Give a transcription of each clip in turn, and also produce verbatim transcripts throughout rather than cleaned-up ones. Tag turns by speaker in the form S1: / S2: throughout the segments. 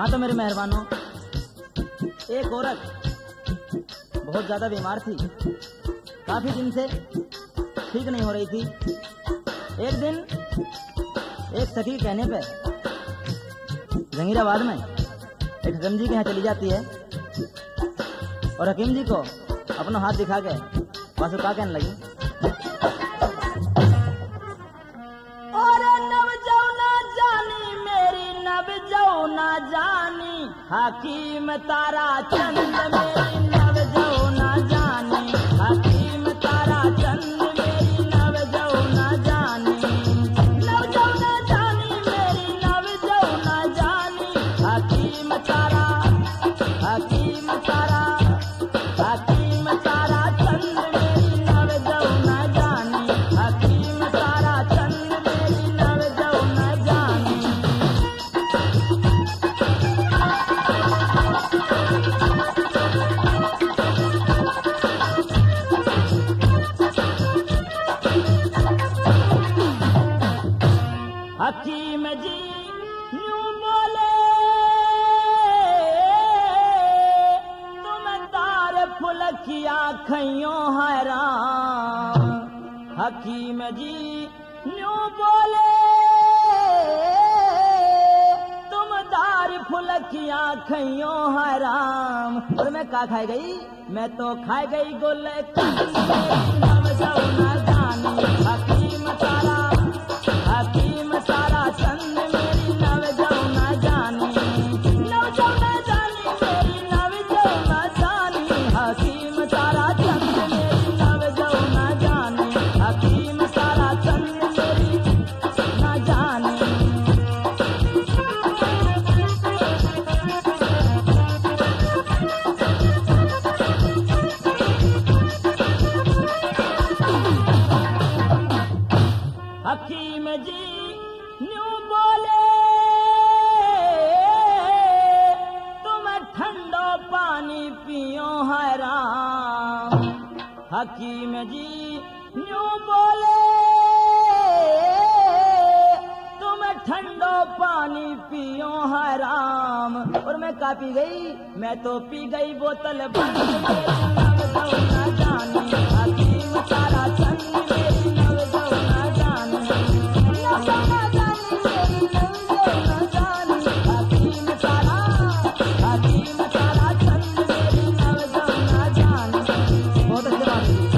S1: हाँ तो मेरे मेहरबानों, एक औरत बहुत ज्यादा बीमार थी, काफी दिन से ठीक नहीं हो रही थी। एक दिन एक सखी कहने पे जंगीराबाद में एक हकीम जी के यहाँ चली जाती है और हकीम जी को अपना हाथ दिखा के बस क्या कहने लगी, और नव जाओ ना जानी मेरी नव जाओ ना जानी, हकीम तारा चंद मेरी नव जाओ ना जानी, हकीम तारा चंद मेरी नव जाओ ना जानी, नव जाओ ना जानी मेरी नव जाओ ना जानी, हकीम तारा हकीम तारा हकीम तारा चंद मेरी नव जाओ ना जानी, हकीम तारा चंद मेरी नव जाओ ना जानी। हकीम जी यूं बोले, तुम तार फुलकिया खइयो हैरान, हकीम जी यूं बोले, तुम दार फुलकिया खइयो हैरान, और मैं का खाई गई, मैं तो खाई गई गोले नव जाओ ना जानी, हकीम तारा हकीम तारा चंद मेरी नव जाओ ना जानी, नव जाओ ना जानी मेरी नव जाओ ना जानी, हकीम तारा चंद मेरी नव जाओ ना जानी, हकीम तारा चंद मेरी ना जानी। हकीम जी यूं बोले, तुम ठंडो पानी पियो हैरान, हकीम जी यूं बोले, तुम ठंडो पानी पियो हैरान, और मैं का पी गई, मैं तो पी गई बोतल बंद मेरी नव जाओ ना जानी, हकीम तारा चंद मेरी नव जाओ ना जानी, नव जाओ ना जानी मेरी नव जाओ ना जानी, हकीम तारा हकीम तारा चंद मेरी नव जाओ ना जानी। बहुत अच्छी बात है।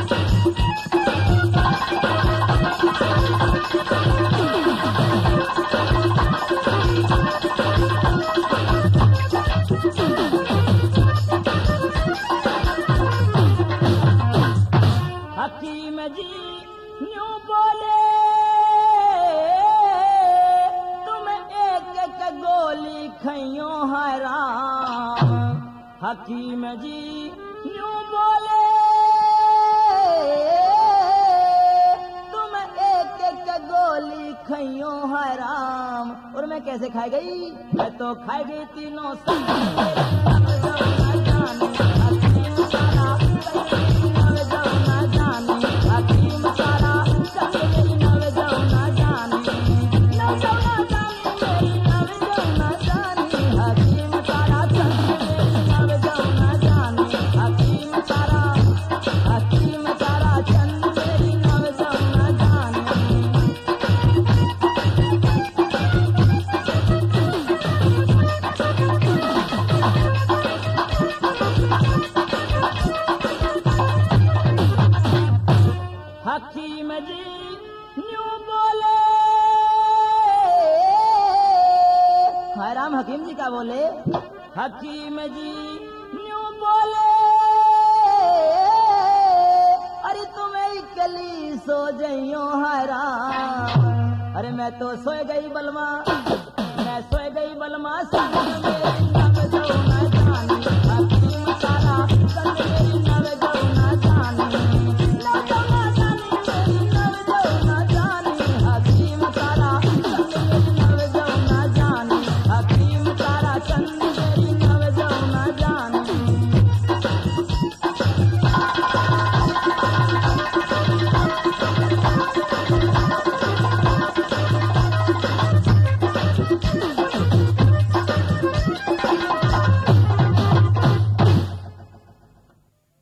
S1: हकीम जी यूं बोले, तुम एक एक गोली खइयो हैरान, हकीम जी यूं बोले, तुम एक एक गोली खइयो हैरान, और मैं कैसे खाई गई, मैं तो खाई गई तीनों संग मेरी नव जाओ ना जानी, हकीम तारा मेरी नव जाओ ना जानी, हकीम तारा चंद मेरी नव जाओ ना जानी, नव जाओ ना जानी मेरी नव जाओ ना जानी, हकीम तारा चंद मेरी नव जाओ ना जानी, हकीम तारा हकीम तारा चंद मेरी नव जाओ ना जानी। हकीम जी यूं बोले, हाय राम, हकीम जी क्या बोले, हकीम जी यूं बोले, अरे तुम्हें कली सो जइयो हैरान, अरे मैं तो सोए गई बलमा, मैं सोए गई बलमा, संग मेरी नव जाओ ना